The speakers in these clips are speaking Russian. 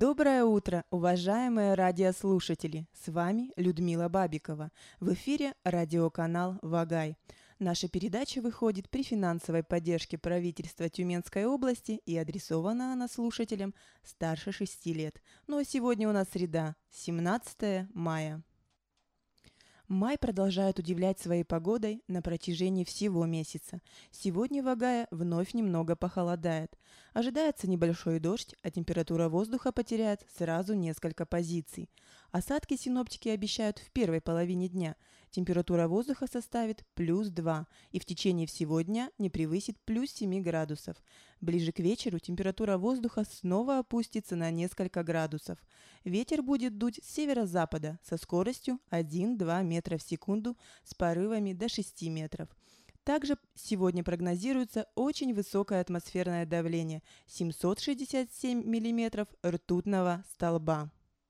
Доброе утро, уважаемые радиослушатели! С вами Людмила Бабикова. В эфире радиоканал «Вагай». Наша передача выходит при финансовой поддержке правительства Тюменской области и адресована она слушателям старше 6 лет. Ну а сегодня у нас среда, 17 мая. Май продолжает удивлять своей погодой на протяжении всего месяца. Сегодня в Вагае вновь немного похолодает. Ожидается небольшой дождь, а температура воздуха потеряет сразу несколько позиций. Осадки синоптики обещают в первой половине дня. Температура воздуха составит плюс 2 и в течение всего дня не превысит плюс 7 градусов. Ближе к вечеру температура воздуха снова опустится на несколько градусов. Ветер будет дуть с северо-запада со скоростью 1-2 метра в секунду с порывами до 6 метров. Также сегодня прогнозируется очень высокое атмосферное давление – 767 миллиметров ртутного столба.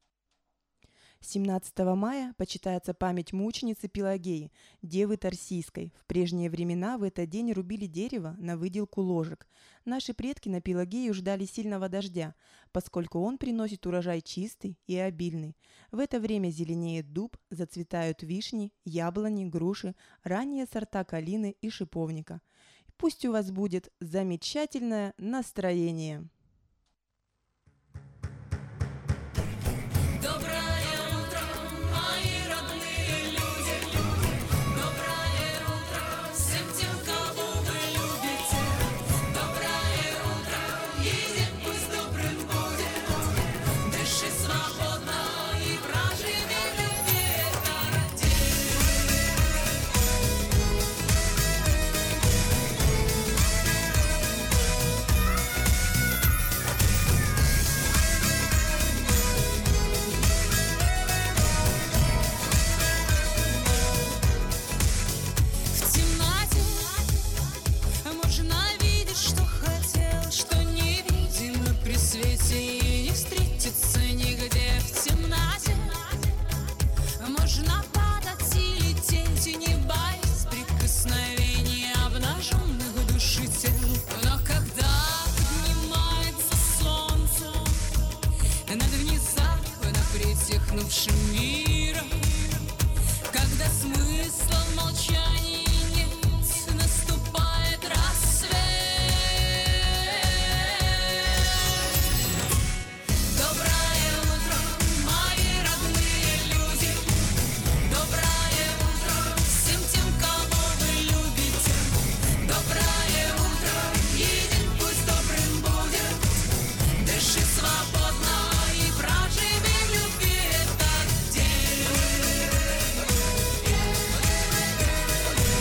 17 мая почитается память мученицы Пелагеи, девы Тарсийской. В прежние времена в этот день рубили дерево на выделку ложек. Наши предки на Пелагею ждали сильного дождя, поскольку он приносит урожай чистый и обильный. В это время зеленеет дуб, зацветают вишни, яблони, груши, ранние сорта калины и шиповника. Пусть у вас будет замечательное настроение! Миром, когда смысла в молчании нет, наступает рассвет. Доброе утро, мои родные люди. Доброе утро всем тем, кого вы любите. Доброе утро, и день пусть добрым будет. Дыши свободно и проживи в любви.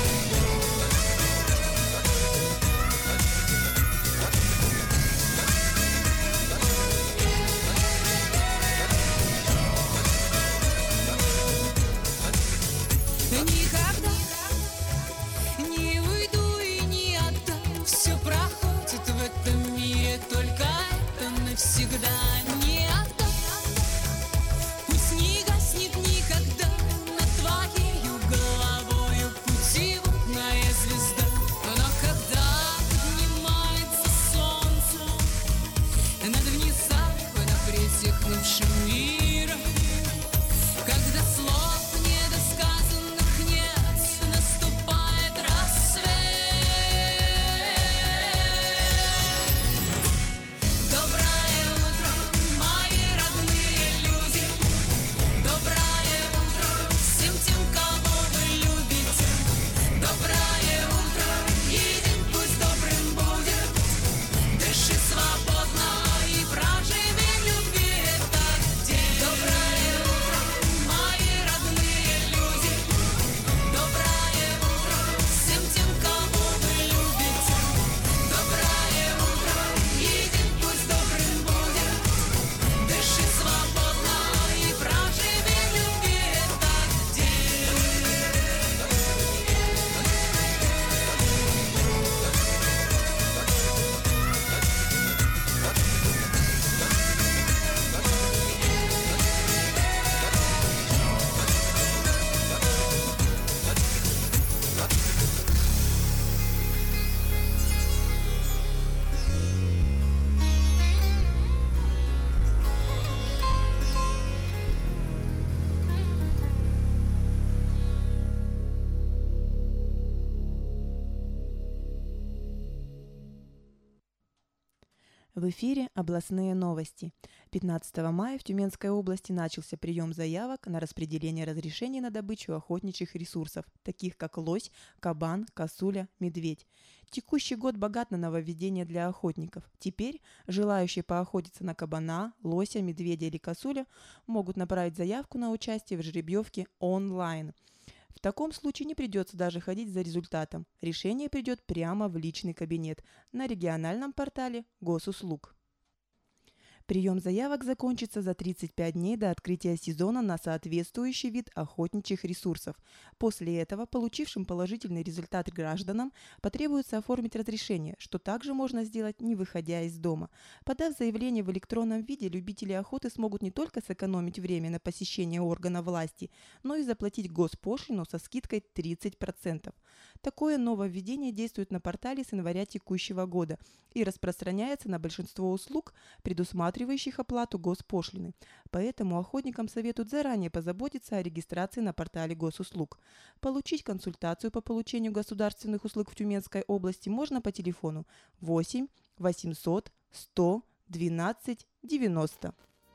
В эфире областные новости. 15 мая в Тюменской области начался прием заявок на распределение разрешений на добычу охотничьих ресурсов, таких как лось, кабан, косуля, медведь. Текущий год богат на нововведения для охотников. Теперь желающие поохотиться на кабана, лося, медведя или косуля могут направить заявку на участие в жеребьевке онлайн. В таком случае не придется даже ходить за результатом. Решение придет прямо в личный кабинет на региональном портале Госуслуг. Прием заявок закончится за 35 дней до открытия сезона на соответствующий вид охотничьих ресурсов. После этого получившим положительный результат гражданам потребуется оформить разрешение, что также можно сделать, не выходя из дома. Подав заявление в электронном виде, любители охоты смогут не только сэкономить время на посещение органа власти, но и заплатить госпошлину со скидкой 30%. Такое нововведение действует на портале с января текущего года и распространяется на большинство услуг, предусматривающих оплату госпошлины. Поэтому охотникам советуют заранее позаботиться о регистрации на портале Госуслуг. Получить консультацию по получению государственных услуг в Тюменской области можно по телефону 8 800 100 12 90.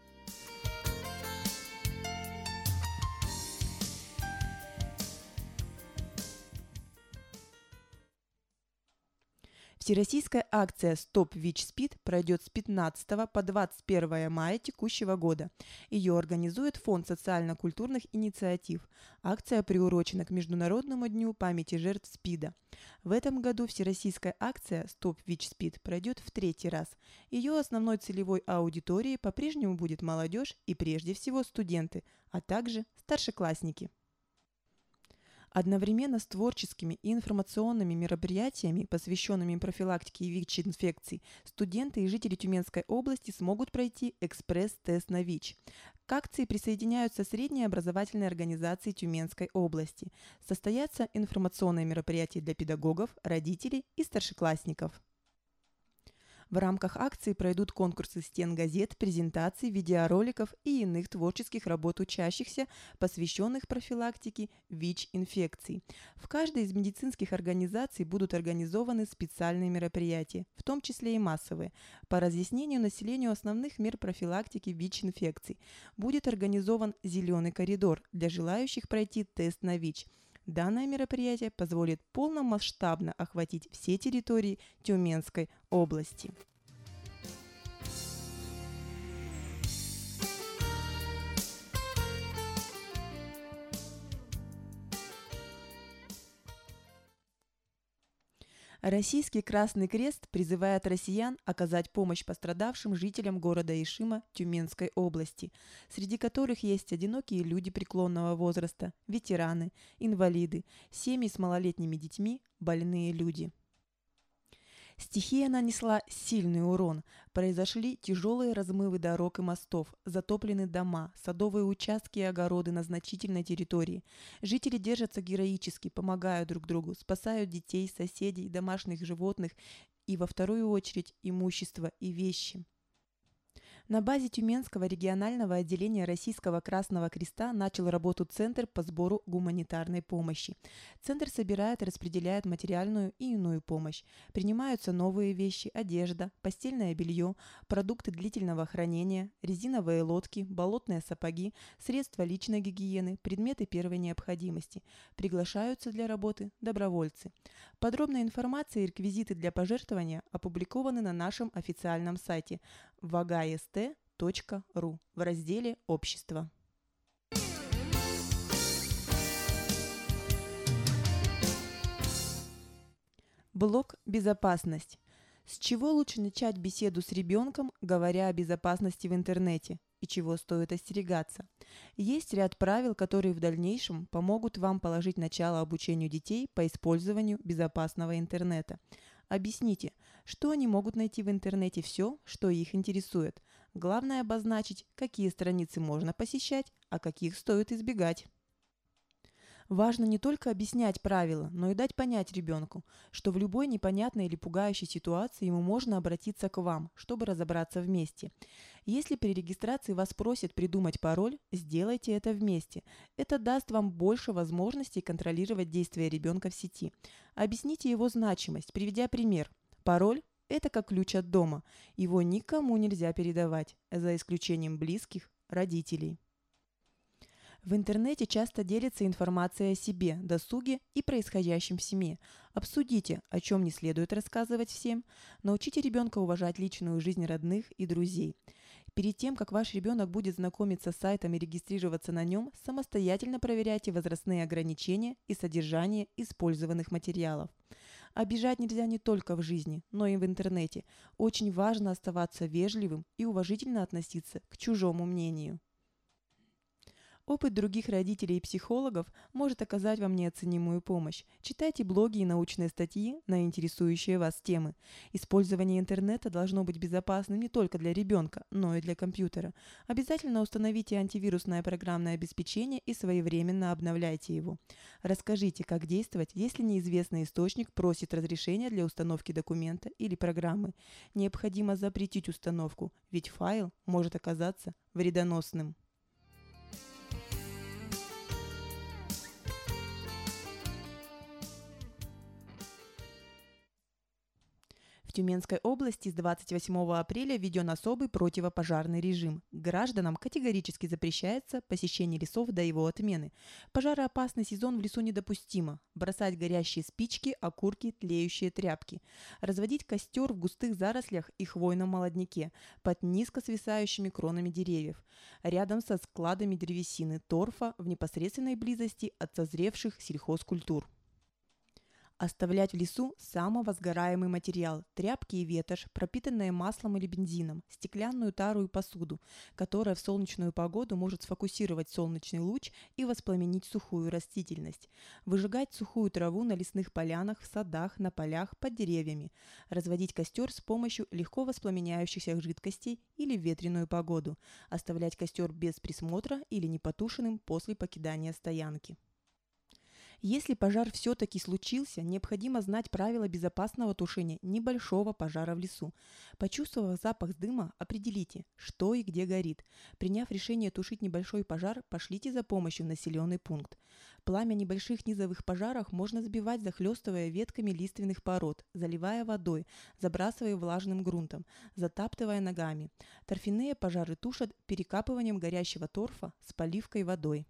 Всероссийская акция «Стоп ВИЧ-СПИД» пройдет с 15 по 21 мая текущего года. Ее организует Фонд социально-культурных инициатив. Акция приурочена к Международному дню памяти жертв СПИДа. В этом году всероссийская акция «Стоп ВИЧ-СПИД» пройдет в 3-й раз. Ее основной целевой аудиторией по-прежнему будет молодежь и прежде всего студенты, а также старшеклассники. Одновременно с творческими и информационными мероприятиями, посвященными профилактике ВИЧ-инфекций, студенты и жители Тюменской области смогут пройти экспресс-тест на ВИЧ. К акции присоединяются средние образовательные организации Тюменской области. Состоятся информационные мероприятия для педагогов, родителей и старшеклассников. В рамках акции пройдут конкурсы стенгазет, презентаций, видеороликов и иных творческих работ учащихся, посвященных профилактике ВИЧ-инфекций. В каждой из медицинских организаций будут организованы специальные мероприятия, в том числе и массовые, по разъяснению населению основных мер профилактики ВИЧ-инфекций. Будет организован «Зеленый коридор» для желающих пройти тест на ВИЧ. Данное мероприятие позволит полномасштабно охватить все территории Тюменской области. Российский Красный Крест призывает россиян оказать помощь пострадавшим жителям города Ишима Тюменской области, среди которых есть одинокие люди преклонного возраста, ветераны, инвалиды, семьи с малолетними детьми, больные люди. Стихия нанесла сильный урон. Произошли тяжелые размывы дорог и мостов, затоплены дома, садовые участки и огороды на значительной территории. Жители держатся героически, помогают друг другу, спасают детей, соседей, домашних животных и, во вторую очередь, имущество и вещи. На базе Тюменского регионального отделения Российского Красного Креста начал работу Центр по сбору гуманитарной помощи. Центр собирает и распределяет материальную и иную помощь. Принимаются новые вещи, одежда, постельное белье, продукты длительного хранения, резиновые лодки, болотные сапоги, средства личной гигиены, предметы первой необходимости. Приглашаются для работы добровольцы. Подробная информация и реквизиты для пожертвования опубликованы на нашем официальном сайте vagayst.ru в разделе «Общество». Блок «Безопасность». С чего лучше начать беседу с ребенком, говоря о безопасности в интернете, и чего стоит остерегаться? Есть ряд правил, которые в дальнейшем помогут вам положить начало обучению детей по использованию безопасного интернета. Объясните, что они могут найти в интернете все, что их интересует. Главное обозначить, какие страницы можно посещать, а каких стоит избегать. Важно не только объяснять правила, но и дать понять ребенку, что в любой непонятной или пугающей ситуации ему можно обратиться к вам, чтобы разобраться вместе. Если при регистрации вас просят придумать пароль, сделайте это вместе. Это даст вам больше возможностей контролировать действия ребенка в сети. Объясните его значимость, приведя пример. Пароль Это как ключ от дома. Его никому нельзя передавать, за исключением близких, родителей. В интернете часто делится информацией о себе, досуге и происходящем в семье. Обсудите, о чем не следует рассказывать всем. Научите ребенка уважать личную жизнь родных и друзей. Перед тем, как ваш ребенок будет знакомиться с сайтом и регистрироваться на нем, самостоятельно проверяйте возрастные ограничения и содержание использованных материалов. Обижать нельзя не только в жизни, но и в интернете. Очень важно оставаться вежливым и уважительно относиться к чужому мнению. Опыт других родителей и психологов может оказать вам неоценимую помощь. Читайте блоги и научные статьи на интересующие вас темы. Использование интернета должно быть безопасным не только для ребенка, но и для компьютера. Обязательно установите антивирусное программное обеспечение и своевременно обновляйте его. Расскажите, как действовать, если неизвестный источник просит разрешения для установки документа или программы. Необходимо запретить установку, ведь файл может оказаться вредоносным. В Тюменской области с 28 апреля введен особый противопожарный режим. Гражданам категорически запрещается посещение лесов до его отмены. Пожароопасный сезон в лесу недопустимо. Бросать горящие спички, окурки, тлеющие тряпки. Разводить костер в густых зарослях и хвойном молодняке, под низко свисающими кронами деревьев, рядом со складами древесины, торфа, в непосредственной близости от созревших сельхозкультур. Оставлять в лесу самовозгораемый материал – тряпки и ветошь, пропитанные маслом или бензином, стеклянную тару и посуду, которая в солнечную погоду может сфокусировать солнечный луч и воспламенить сухую растительность. Выжигать сухую траву на лесных полянах, в садах, на полях, под деревьями. Разводить костер с помощью легко воспламеняющихся жидкостей или в ветреную погоду. Оставлять костер без присмотра или непотушенным после покидания стоянки. Если пожар все-таки случился, необходимо знать правила безопасного тушения небольшого пожара в лесу. Почувствовав запах дыма, определите, что и где горит. Приняв решение тушить небольшой пожар, пошлите за помощью в населенный пункт. Пламя небольших низовых пожаров можно сбивать, захлестывая ветками лиственных пород, заливая водой, забрасывая влажным грунтом, затаптывая ногами. Торфяные пожары тушат перекапыванием горящего торфа с поливкой водой.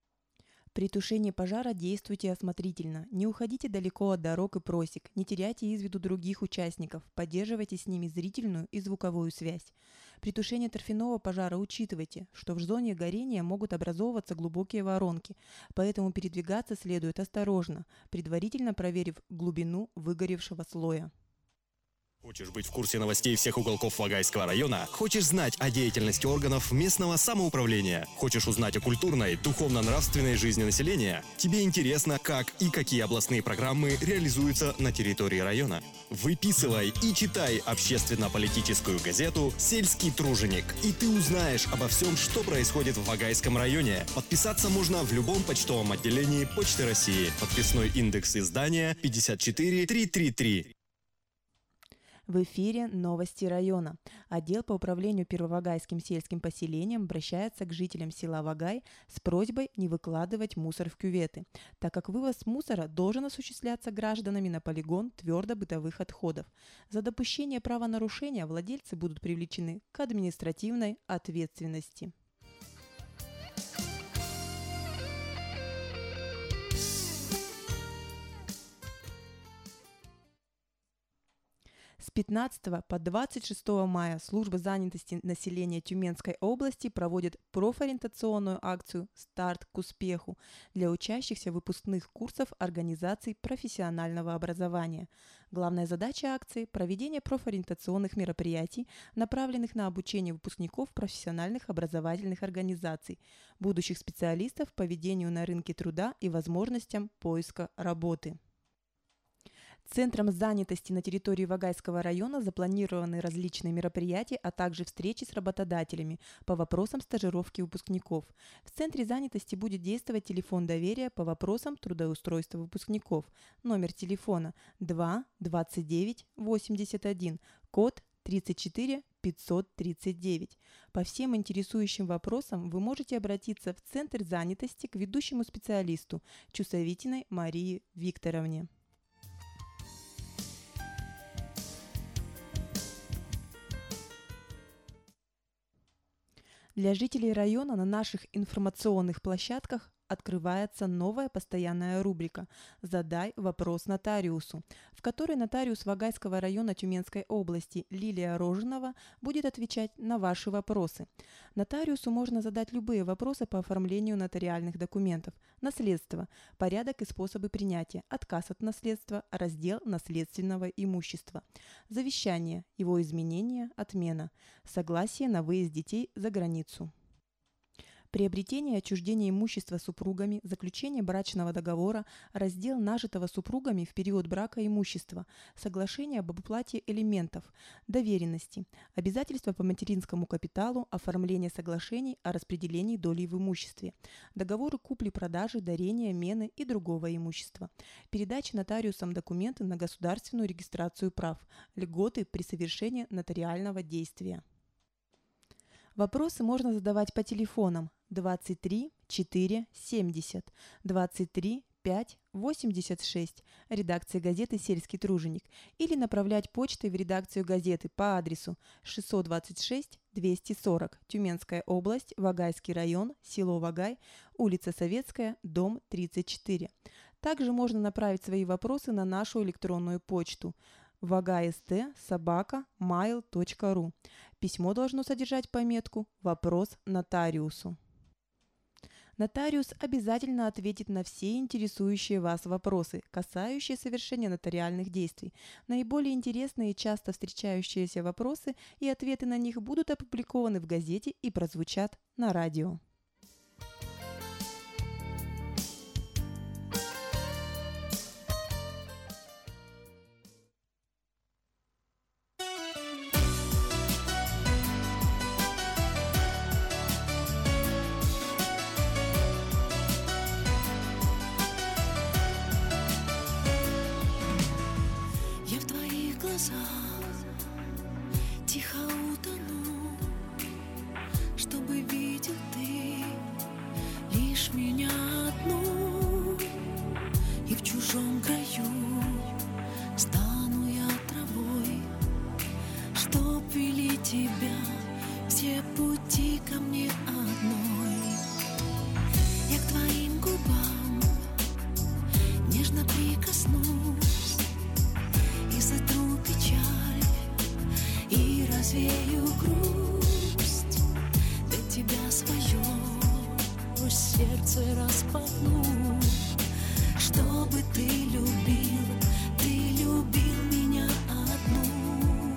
При тушении пожара действуйте осмотрительно, не уходите далеко от дорог и просек, не теряйте из виду других участников, поддерживайте с ними зрительную и звуковую связь. При тушении торфяного пожара учитывайте, что в зоне горения могут образовываться глубокие воронки, поэтому передвигаться следует осторожно, предварительно проверив глубину выгоревшего слоя. Хочешь быть в курсе новостей всех уголков Вагайского района? Хочешь знать о деятельности органов местного самоуправления? Хочешь узнать о культурной, духовно-нравственной жизни населения? Тебе интересно, как и какие областные программы реализуются на территории района? Выписывай и читай общественно-политическую газету «Сельский труженик», и ты узнаешь обо всем, что происходит в Вагайском районе. Подписаться можно в любом почтовом отделении Почты России. Подписной индекс издания 54333. В эфире новости района. Отдел по управлению Первовагайским сельским поселением обращается к жителям села Вагай с просьбой не выкладывать мусор в кюветы, так как вывоз мусора должен осуществляться гражданами на полигон твердо-бытовых отходов. За допущение правонарушения владельцы будут привлечены к административной ответственности. С 15 по 26 мая служба занятости населения Тюменской области проводит профориентационную акцию «Старт к успеху» для учащихся выпускных курсов организаций профессионального образования. Главная задача акции – проведение профориентационных мероприятий, направленных на обучение выпускников профессиональных образовательных организаций, будущих специалистов по ведению на рынке труда и возможностям поиска работы. Центром занятости на территории Вагайского района запланированы различные мероприятия, а также встречи с работодателями по вопросам стажировки выпускников. В Центре занятости будет действовать телефон доверия по вопросам трудоустройства выпускников. Номер телефона 2 29 81, код 34 539. По всем интересующим вопросам вы можете обратиться в Центр занятости к ведущему специалисту Чусовитиной Марии Викторовне. Для жителей района на наших информационных площадках открывается новая постоянная рубрика «Задай вопрос нотариусу», в которой нотариус Вагайского района Тюменской области Лилия Рожинова будет отвечать на ваши вопросы. Нотариусу можно задать любые вопросы по оформлению нотариальных документов, наследство, порядок и способы принятия, отказ от наследства, раздел наследственного имущества, завещание, его изменение, отмена, согласие на выезд детей за границу. Приобретение и отчуждение имущества супругами, заключение брачного договора, раздел нажитого супругами в период брака имущества, соглашение об уплате элементов, доверенности, обязательства по материнскому капиталу, оформление соглашений о распределении доли в имуществе, договоры купли-продажи, дарения, мены и другого имущества, передача нотариусом документов на государственную регистрацию прав, льготы при совершении нотариального действия. Вопросы можно задавать по телефонам 23 4 70, 23 5 86, редакции газеты «Сельский труженик», или направлять почтой в редакцию газеты по адресу 626 240, Тюменская область, Вагайский район, село Вагай, улица Советская, дом 34. Также можно направить свои вопросы на нашу электронную почту vagayst@mail.ru. Письмо должно содержать пометку «Вопрос нотариусу». Нотариус обязательно ответит на все интересующие вас вопросы, касающие совершения нотариальных действий. Наиболее интересные и часто встречающиеся вопросы и ответы на них будут опубликованы в газете и прозвучат на радио. Тихо утону, чтобы видел ты лишь меня одну, и в чужом краю стану я травой, чтоб вели тебя все пути ко мне одной. Я к твоим губам нежно прикоснусь и сотру печаль, и развею грусть, для тебя свое сердце распахну, чтобы ты любил меня одну.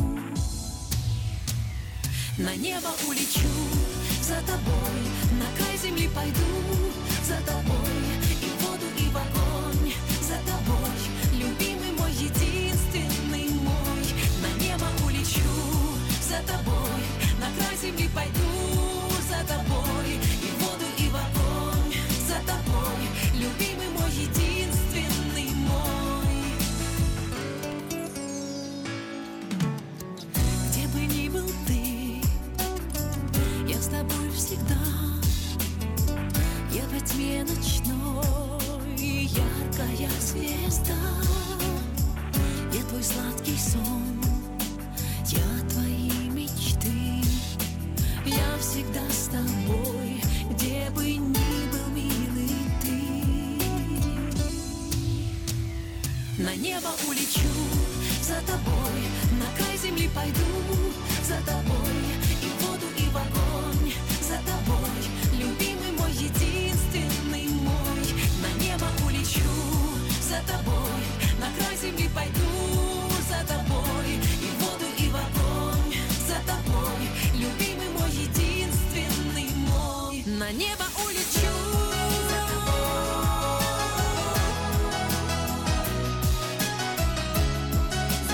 На небо улечу за тобой, на край земли пойду за тобой, и в воду, и в огонь за тобой, любимый мой, единственный мой. На небо улечу за тобой, на край земли пойду за тобой, и в воду, и в огонь за тобой, любимый мой, единственный мой. Где бы ни был ты, я с тобой всегда. Я во тьме ночной, яркая звезда. Я твой сладкий сон, я твои мечты. Я всегда с тобой, где бы ни был, милый ты. На небо улечу за тобой, на край земли пойду за тобой, и в воду, и в огонь за тобой, любимый мой, единственный мой. На небо улечу за тобой, на край земли пойду за тобой, и в воду, и в огонь за тобой, любимый мой, единственный мой. На небо улечу за тобой, за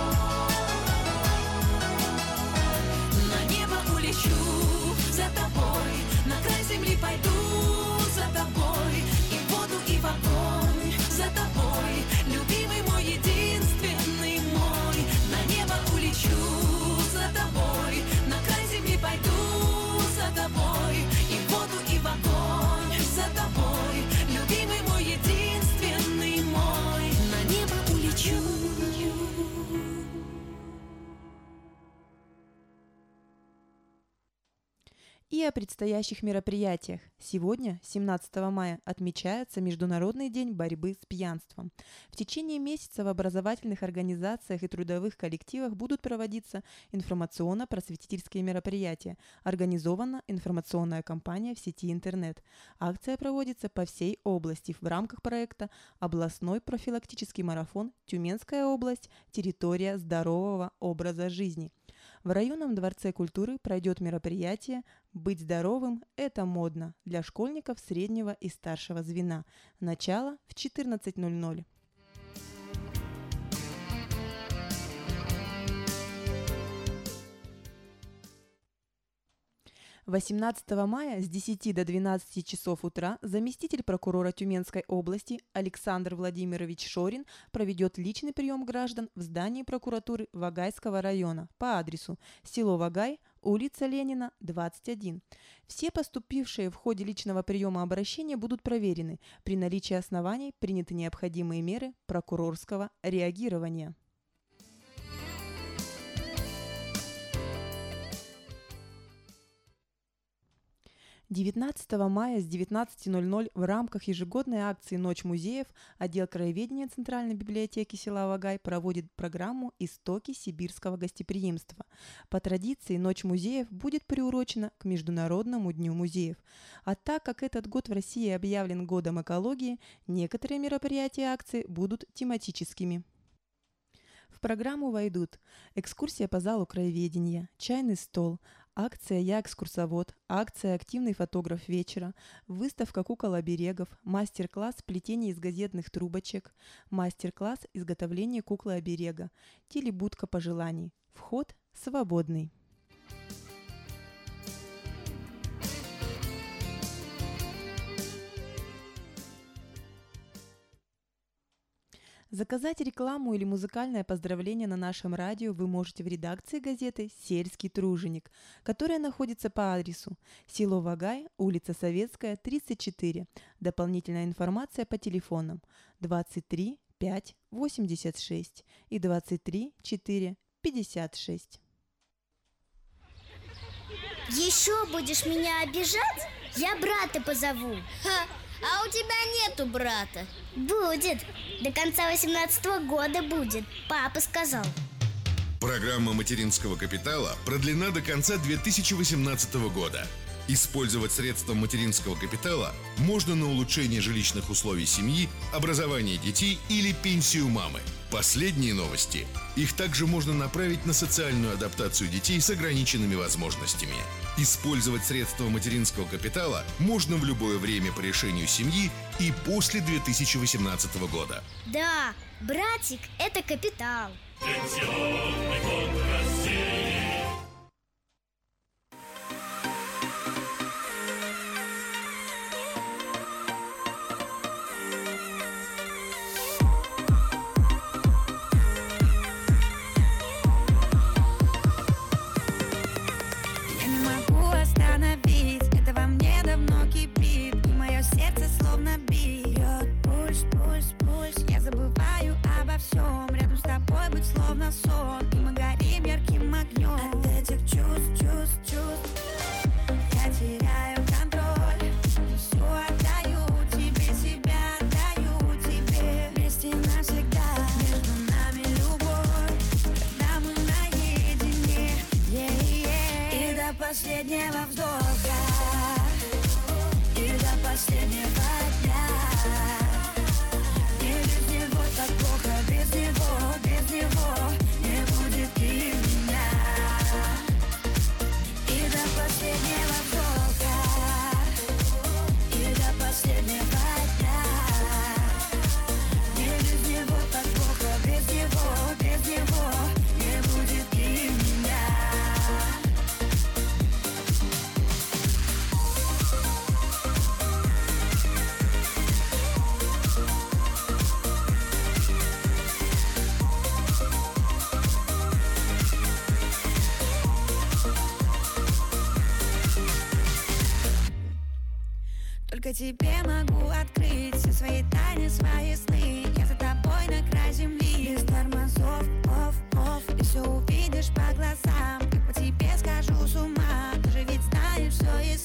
тобой. На небо улечу за тобой. И о предстоящих мероприятиях. Сегодня, 17 мая, отмечается Международный день борьбы с пьянством. В течение месяца в образовательных организациях и трудовых коллективах будут проводиться информационно-просветительские мероприятия. Организована информационная кампания в сети интернет. Акция проводится по всей области в рамках проекта «Областной профилактический марафон. Тюменская область. Территория здорового образа жизни». В районном дворце культуры пройдет мероприятие «Быть здоровым – это модно» для школьников среднего и старшего звена. Начало в 14:00. 18 мая с 10 до 12 часов утра заместитель прокурора Тюменской области Александр Владимирович Шорин проведет личный прием граждан в здании прокуратуры Вагайского района по адресу село Вагай, улица Ленина, 21. Все поступившие в ходе личного приема обращения будут проверены. При наличии оснований приняты необходимые меры прокурорского реагирования. 19 мая с 19:00 в рамках ежегодной акции «Ночь музеев» отдел краеведения Центральной библиотеки села Вагай проводит программу «Истоки сибирского гостеприимства». По традиции «Ночь музеев» будет приурочена к Международному дню музеев. А так как этот год в России объявлен годом экологии, некоторые мероприятия акции будут тематическими. В программу войдут экскурсия по залу краеведения, чайный стол, акция «Я экскурсовод», акция «Активный фотограф вечера», выставка кукол-оберегов, мастер-класс плетения из газетных трубочек, мастер-класс изготовления куклы-оберега, телебудка пожеланий. Вход свободный. Заказать рекламу или музыкальное поздравление на нашем радио вы можете в редакции газеты «Сельский труженик», которая находится по адресу село Вагай, улица Советская, 34. Дополнительная информация по телефонам 23 5 86 и 23 4 56. Еще будешь меня обижать? Я брата позову. А у тебя нету брата? Будет. До конца 18-го года будет. Папа сказал. Программа материнского капитала продлена до конца 2018 года. Использовать средства материнского капитала можно на улучшение жилищных условий семьи, образование детей или пенсию мамы. Последние новости. Их также можно направить на социальную адаптацию детей с ограниченными возможностями. Использовать средства материнского капитала можно в любое время по решению семьи и после 2018 года. Да, братик – это капитал. Пенсионный фонд России. Последнего вздоха и до последнего дня. Не без него так плохо, без него не будет и меня. И до последнего вздоха и до последнего дня. Не без него так плохо, без него не будет и меня. Только тебе могу открыть все свои тайны, свои сны. Я за тобой на край земли, без тормозов, оф. Ты все увидишь по глазам, как по тебе скажу с ума. Ты же ведь знаешь все и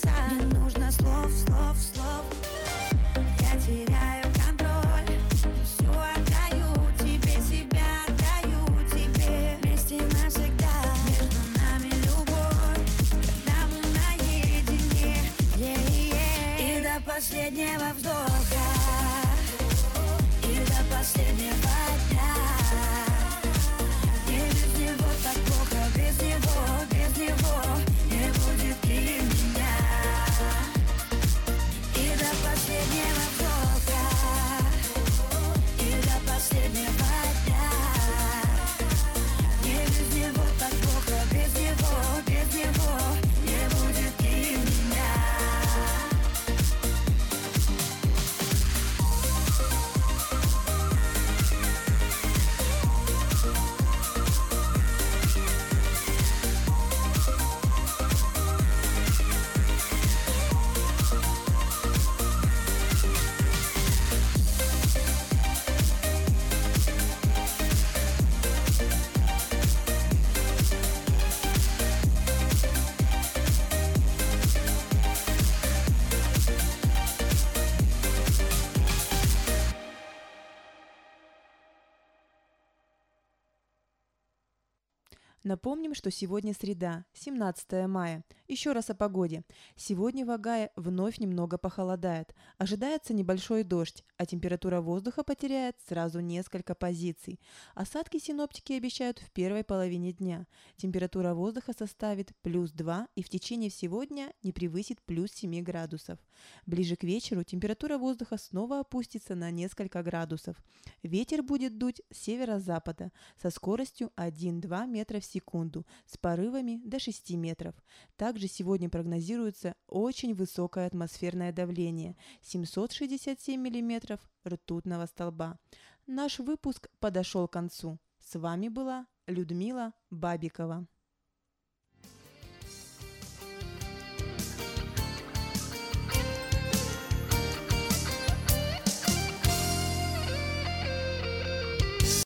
Напомним, что сегодня среда, 17 мая. Еще раз о погоде. Сегодня в Огайо вновь немного похолодает. Ожидается небольшой дождь, а температура воздуха потеряет сразу несколько позиций. Осадки синоптики обещают в первой половине дня. Температура воздуха составит +2 и в течение всего дня не превысит +7 градусов. Ближе к вечеру температура воздуха снова опустится на несколько градусов. Ветер будет дуть с северо-запада со скоростью 1-2 метра в секунду с порывами до 6 метров. Также сегодня прогнозируется очень высокое атмосферное давление 767 миллиметров ртутного столба. Наш выпуск подошел к концу. С вами была Людмила Бабикова.